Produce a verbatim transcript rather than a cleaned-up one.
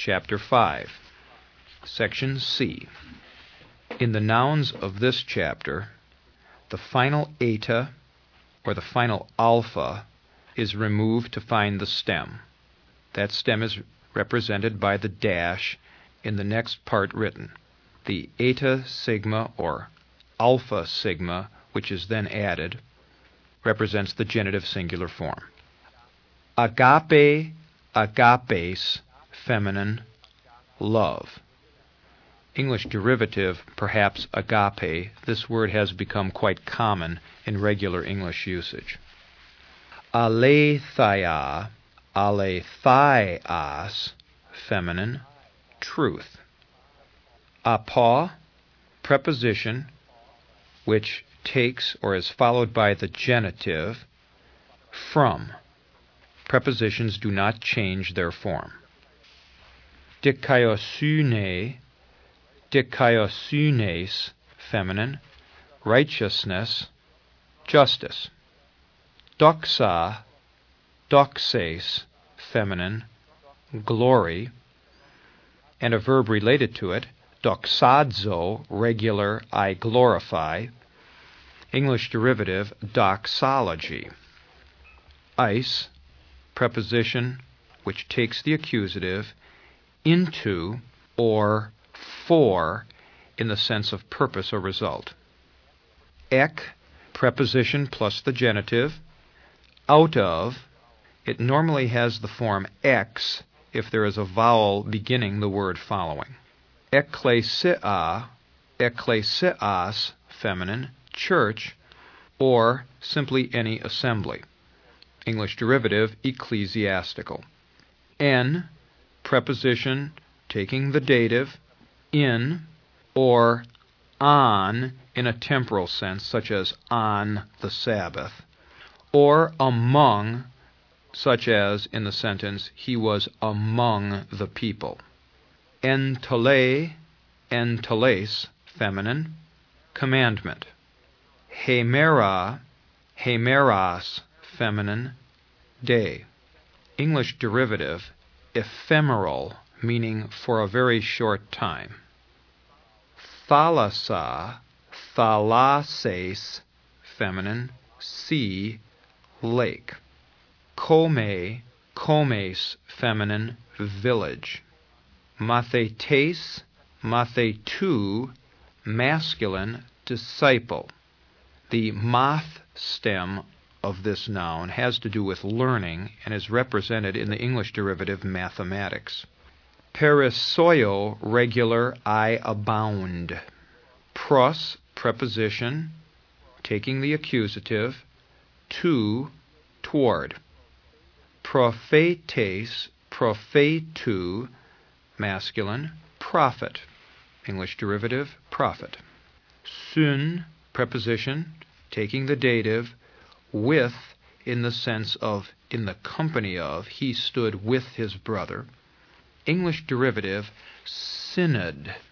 Chapter five, Section C. In the nouns of this chapter, the final eta, or the final alpha, is removed to find the stem. That stem is represented by the dash in the next part written. The eta sigma, or alpha sigma, which is then added, represents the genitive singular form. Agape, agapes, feminine, love. English derivative, perhaps agape. This word has become quite common in regular English usage. Aletheia, alethaias, feminine, truth. Apa, preposition, which takes or is followed by the genitive, from. Prepositions do not change their form. Dikaiosune, dikaiosunes, feminine, righteousness, justice. Doxa, doxes, feminine, glory, and a verb related to it, doxadzo, regular, I glorify. English derivative, doxology. Eis, preposition which takes the accusative into or for in the sense of purpose or result. Ek, preposition plus the genitive, out of. It normally has the form ex if there is a vowel beginning the word following. Ekklesia, ekklesias, feminine, church, or simply any assembly. English derivative, ecclesiastical. En, preposition taking the dative, in or on in a temporal sense, such as on the Sabbath, or among, such as in the sentence, he was among the people. Entele, enteles, feminine, commandment. Hemera, hemeras, feminine, day. English derivative, ephemeral, meaning for a very short time. Thalassa, thalasses, feminine, sea, lake. Kome, komes, feminine, village. Mathetes, mathetu, masculine, disciple. The math stem of this noun has to do with learning and is represented in the English derivative mathematics. Perisoio, regular, I abound. Pros, preposition, taking the accusative, to, toward. Prophetes, prophetu, masculine, prophet. English derivative, prophet. Sun, preposition, taking the dative, with, in the sense of in the company of, he stood with his brother. English derivative, synod.